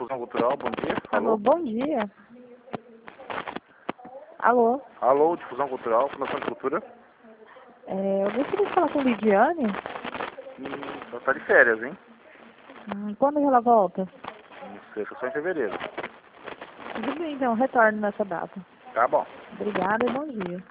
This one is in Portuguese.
Difusão Cultural, bom dia. Alô, bom dia. Alô, Alô, Difusão Cultural, Fundação de Cultura. eu gostaria de falar com a Lidiane. Ela tá de férias, hein? Quando ela volta? Não sei, só em fevereiro. Tudo bem, então, retorno nessa data. Tá bom. Obrigada e bom dia.